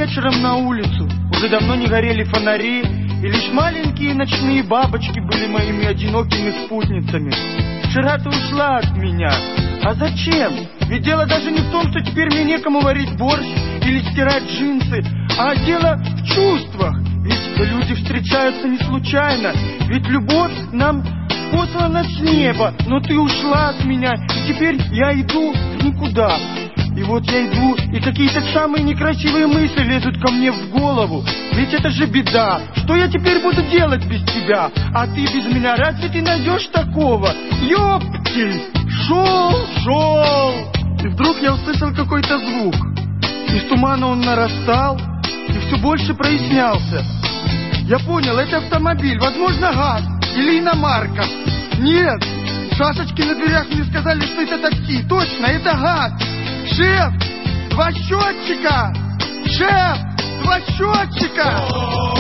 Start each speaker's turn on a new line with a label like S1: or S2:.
S1: вечером на улицу. Уже давно не горели фонари, и лишь маленькие ночные бабочки были моими одинокими спутницами. Вчера ты ушла от меня. А зачем? Ведь дело даже не в том, что теперь мне некому варить борщ или стирать джинсы, а дело в чувствах. Ведь люди встречаются не случайно. Ведь любовь нам послана с неба. Но ты ушла от меня, и теперь я иду в никуда. И вот я иду, и какие-то самые некрасивые мысли лезут ко мне в голову. Ведь это же беда. Что я теперь буду делать без тебя? А ты без меня, разве ты найдешь такого? Ёптель! Шел! И вдруг я услышал какой-то звук. Из тумана он нарастал и все больше прояснялся. Я понял, это автомобиль, возможно, ГАЗ или иномарка. Нет, шашечки на дверях мне сказали, что это такси. Точно, это ГАЗ. Шеф, 2 счетчика! Шеф, 2 счетчика!